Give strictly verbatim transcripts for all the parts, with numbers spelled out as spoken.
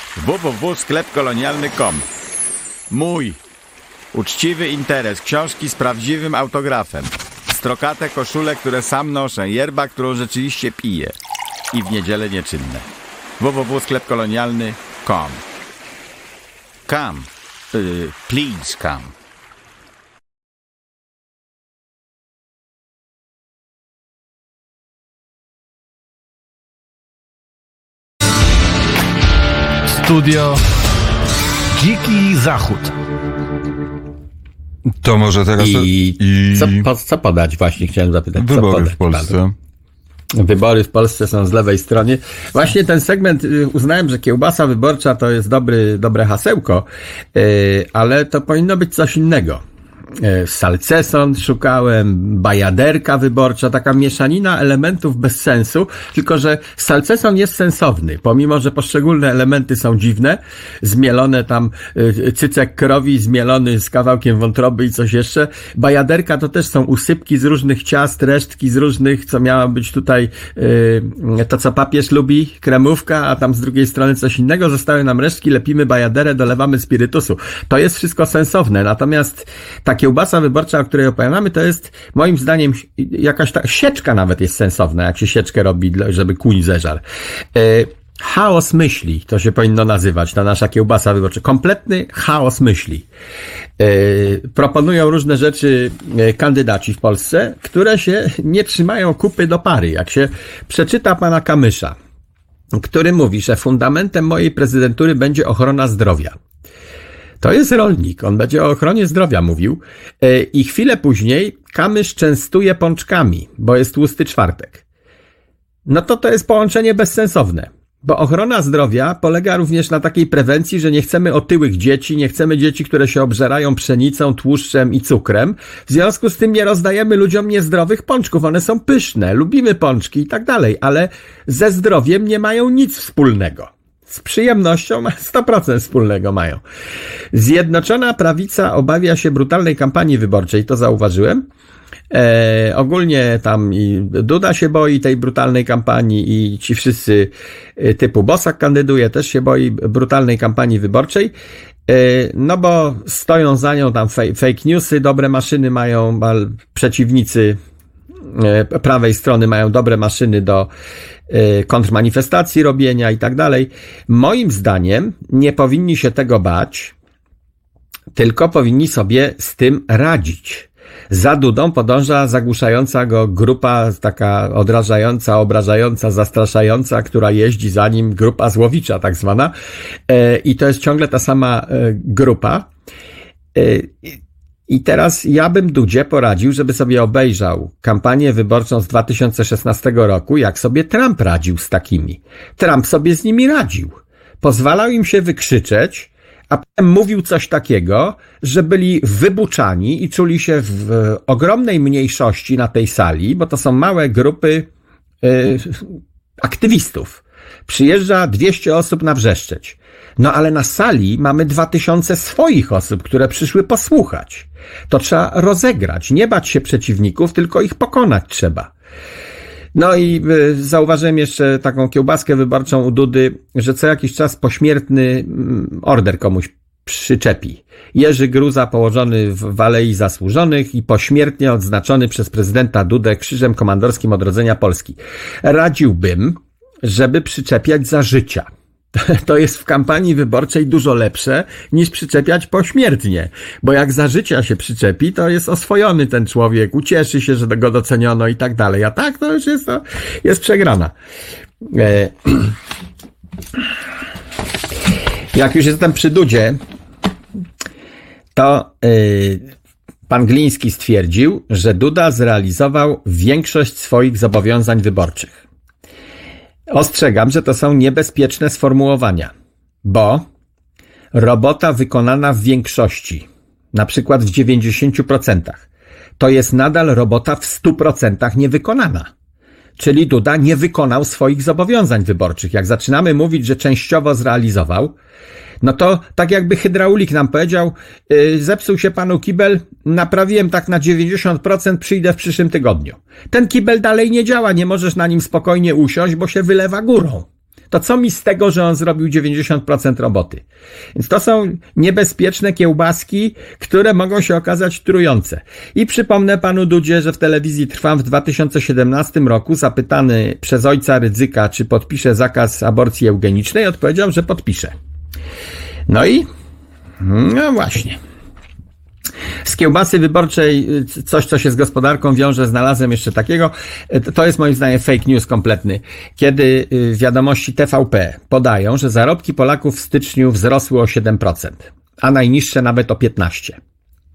w w w kropka sklep kolonialny kropka com. Mój uczciwy interes, książki z prawdziwym autografem, strokate koszule, które sam noszę, yerba, którą rzeczywiście piję i w niedzielę nieczynne. w w w kropka sklep kolonialny kropka com. Come, uh, please come. Studio Dziki Zachód. To może teraz... I, i... Co, po, co podać? Właśnie chciałem zapytać. Wybory co podać, w Polsce. Panu? Wybory w Polsce są z lewej strony. Właśnie ten segment, uznałem, że kiełbasa wyborcza to jest dobry, dobre hasełko, ale to powinno być coś innego. Salceson szukałem, bajaderka wyborcza, taka mieszanina elementów bez sensu, tylko że salceson jest sensowny, pomimo że poszczególne elementy są dziwne, zmielone tam cycek krowi, zmielony z kawałkiem wątroby i coś jeszcze. Bajaderka to też są usypki z różnych ciast, resztki z różnych, co miało być tutaj to, co papież lubi, kremówka, a tam z drugiej strony coś innego. Zostały nam resztki, lepimy bajaderę, dolewamy spirytusu. To jest wszystko sensowne, natomiast tak kiełbasa wyborcza, o której opowiadamy, to jest moim zdaniem jakaś ta sieczka nawet jest sensowna, jak się sieczkę robi, żeby kuń zeżarł. E, chaos myśli, to się powinno nazywać, ta nasza kiełbasa wyborcza. Kompletny chaos myśli. E, proponują różne rzeczy kandydaci w Polsce, które się nie trzymają kupy do pary. Jak się przeczyta pana Kamysza, który mówi, że fundamentem mojej prezydentury będzie ochrona zdrowia. To jest rolnik, on będzie o ochronie zdrowia mówił i chwilę później Kamysz częstuje pączkami, bo jest tłusty czwartek. No to to jest połączenie bezsensowne, bo ochrona zdrowia polega również na takiej prewencji, że nie chcemy otyłych dzieci, nie chcemy dzieci, które się obżerają pszenicą, tłuszczem i cukrem. W związku z tym nie rozdajemy ludziom niezdrowych pączków, one są pyszne, lubimy pączki i tak dalej, ale ze zdrowiem nie mają nic wspólnego. Z przyjemnością sto procent wspólnego mają. Zjednoczona prawica obawia się brutalnej kampanii wyborczej, to zauważyłem. E, ogólnie tam i Duda się boi tej brutalnej kampanii i ci wszyscy typu Bosak kandyduje, też się boi brutalnej kampanii wyborczej. E, no bo stoją za nią tam fake, fake newsy, dobre maszyny mają, przeciwnicy prawej strony mają dobre maszyny do kontrmanifestacji robienia i tak dalej. Moim zdaniem nie powinni się tego bać, tylko powinni sobie z tym radzić. Za Dudą podąża zagłuszająca go grupa taka odrażająca, obrażająca, zastraszająca, która jeździ za nim, grupa złowicza tak zwana. I to jest ciągle ta sama grupa. I teraz ja bym Dudzie poradził, żeby sobie obejrzał kampanię wyborczą z dwa tysiące szesnastego roku, jak sobie Trump radził z takimi. Trump sobie z nimi radził. Pozwalał im się wykrzyczeć, a potem mówił coś takiego, że byli wybuczani i czuli się w ogromnej mniejszości na tej sali, bo to są małe grupy yy, aktywistów. Przyjeżdża dwieście osób na Wrzeszczeć. No ale na sali mamy dwa tysiące swoich osób, które przyszły posłuchać. To trzeba rozegrać, nie bać się przeciwników, tylko ich pokonać trzeba. No i y, zauważyłem jeszcze taką kiełbaskę wyborczą u Dudy, że co jakiś czas pośmiertny y, order komuś przyczepi. Jerzy Gruza położony w Alei Zasłużonych i pośmiertnie odznaczony przez prezydenta Dudę Krzyżem Komandorskim Odrodzenia Polski. Radziłbym, żeby przyczepiać za życia. To jest w kampanii wyborczej dużo lepsze niż przyczepiać pośmiertnie, bo jak za życia się przyczepi, to jest oswojony ten człowiek, ucieszy się, że go doceniono i tak dalej, a tak to już jest, to jest przegrana. E... Jak już jestem przy Dudzie, to yy, pan Gliński stwierdził, że Duda zrealizował większość swoich zobowiązań wyborczych. Ostrzegam, że to są niebezpieczne sformułowania, bo robota wykonana w większości, na przykład w dziewięćdziesięciu procentach, to jest nadal robota w stu procentach niewykonana. Czyli Duda nie wykonał swoich zobowiązań wyborczych. Jak zaczynamy mówić, że częściowo zrealizował, no to tak jakby hydraulik nam powiedział, yy, zepsuł się panu kibel, naprawiłem tak na dziewięćdziesiąt procent, przyjdę w przyszłym tygodniu. Ten kibel dalej nie działa, nie możesz na nim spokojnie usiąść, bo się wylewa górą. to co mi z tego, że on zrobił dziewięćdziesiąt procent roboty? Więc to są niebezpieczne kiełbaski, które mogą się okazać trujące. I przypomnę panu Dudzie, że w telewizji Trwam w dwa tysiące siedemnastym roku zapytany przez ojca Rydzyka, czy podpisze zakaz aborcji eugenicznej, odpowiedział, że podpisze. No i no właśnie. Z kiełbasy wyborczej coś, co się z gospodarką wiąże, znalazłem jeszcze takiego. To jest moim zdaniem fake news kompletny. Kiedy wiadomości T V P podają, że zarobki Polaków w styczniu wzrosły o siedem procent, a najniższe nawet o piętnaście procent.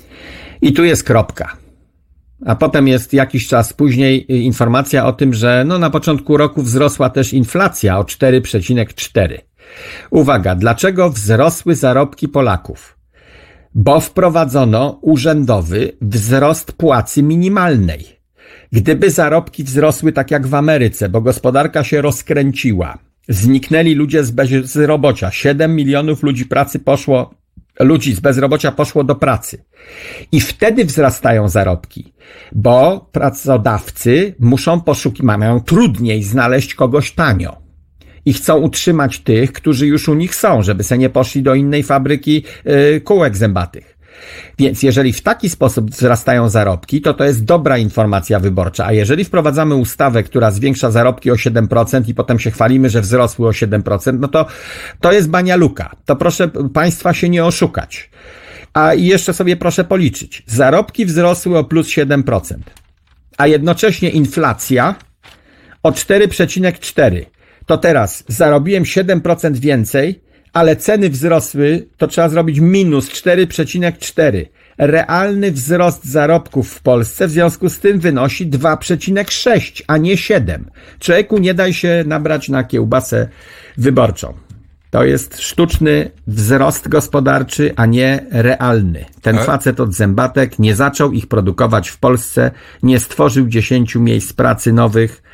I tu jest kropka. A potem jest jakiś czas później informacja o tym, że no na początku roku wzrosła też inflacja o cztery przecinek cztery procent. Uwaga, dlaczego wzrosły zarobki Polaków? Bo wprowadzono urzędowy wzrost płacy minimalnej. Gdyby zarobki wzrosły tak jak w Ameryce, bo gospodarka się rozkręciła, zniknęli ludzie z bezrobocia, siedem milionów ludzi pracy poszło, ludzi z bezrobocia poszło do pracy. I wtedy wzrastają zarobki, bo pracodawcy muszą poszukiwać, mają trudniej znaleźć kogoś tanio. I chcą utrzymać tych, którzy już u nich są, żeby se nie poszli do innej fabryki yy, kółek zębatych. Więc jeżeli w taki sposób wzrastają zarobki, to to jest dobra informacja wyborcza. A jeżeli wprowadzamy ustawę, która zwiększa zarobki o siedem procent i potem się chwalimy, że wzrosły o siedem procent, no to to jest banialuka. To proszę państwa się nie oszukać. A i jeszcze sobie proszę policzyć. Zarobki wzrosły o plus siedem procent, a jednocześnie inflacja o cztery przecinek cztery procent. To teraz zarobiłem siedem procent więcej, ale ceny wzrosły, to trzeba zrobić minus cztery przecinek cztery. Realny wzrost zarobków w Polsce w związku z tym wynosi dwa przecinek sześć, a nie siedem. Człowieku, nie daj się nabrać na kiełbasę wyborczą. To jest sztuczny wzrost gospodarczy, a nie realny. Ten facet od zębatek nie zaczął ich produkować w Polsce, nie stworzył dziesięciu miejsc pracy nowych,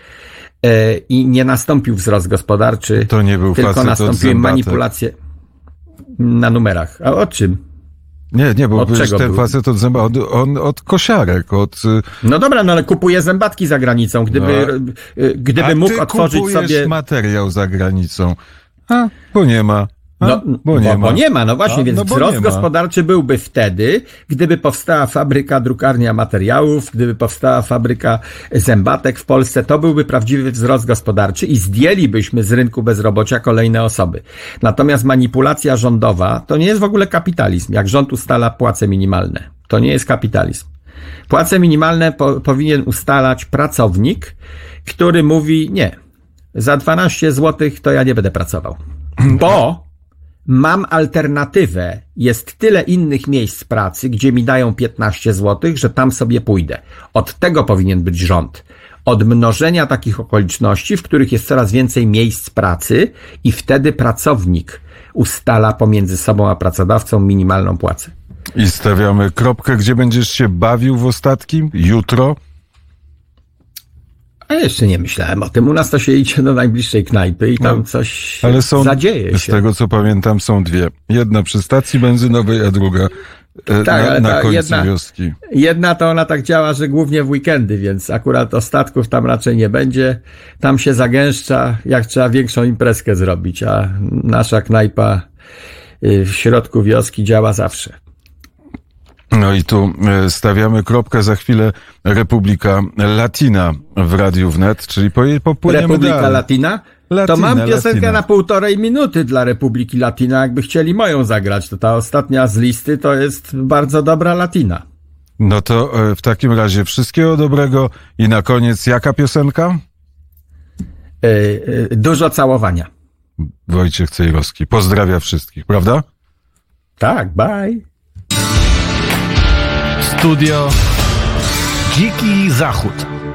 i nie nastąpił wzrost gospodarczy, to nie był tylko nastąpiły manipulacje na numerach. A o czym? Nie, nie, bo od czego ten był? facet od zęba, od, on, od kosiarek, od... No dobra, no ale kupuje zębatki za granicą, gdyby, no. gdyby A mógł ty otworzyć kupujesz sobie materiał za granicą. A, bo nie ma. A, No, bo, nie bo, ma. bo nie ma, no właśnie, A, więc no bo wzrost nie ma. gospodarczy byłby wtedy, gdyby powstała fabryka drukarnia materiałów, gdyby powstała fabryka zębatek w Polsce, to byłby prawdziwy wzrost gospodarczy i zdjęlibyśmy z rynku bezrobocia kolejne osoby. Natomiast manipulacja rządowa to nie jest w ogóle kapitalizm, jak rząd ustala płace minimalne. To nie jest kapitalizm. Płace minimalne po, powinien ustalać pracownik, który mówi nie, za dwanaście złotych to ja nie będę pracował, bo mam alternatywę, jest tyle innych miejsc pracy, gdzie mi dają piętnaście złotych, że tam sobie pójdę. Od tego powinien być rząd. Od mnożenia takich okoliczności, w których jest coraz więcej miejsc pracy i wtedy pracownik ustala pomiędzy sobą a pracodawcą minimalną płacę. I stawiamy kropkę, gdzie będziesz się bawił w ostatkim? Jutro? A jeszcze nie myślałem o tym. U nas to się idzie do najbliższej knajpy i tam no, coś ale są, zadzieje się. Z tego co pamiętam są dwie. Jedna przy stacji benzynowej, a druga e, tak, na, na końcu jedna, wioski. Jedna to ona tak działa, że głównie w weekendy, więc akurat ostatków tam raczej nie będzie. Tam się zagęszcza, jak trzeba większą imprezkę zrobić, a nasza knajpa w środku wioski działa zawsze. No i tu stawiamy kropkę, za chwilę Republika Latina w Radiu Wnet, czyli popłyniemy Republika dalej. Latina? Latina, to mam piosenkę Latina. na półtorej minuty dla Republiki Latina, jakby chcieli moją zagrać. To ta ostatnia z listy to jest bardzo dobra Latina. No to w takim razie wszystkiego dobrego i na koniec jaka piosenka? Yy, yy, dużo całowania. Wojciech Cejrowski. Pozdrawia wszystkich, prawda? Tak, bye. Studio Dziki Zachód.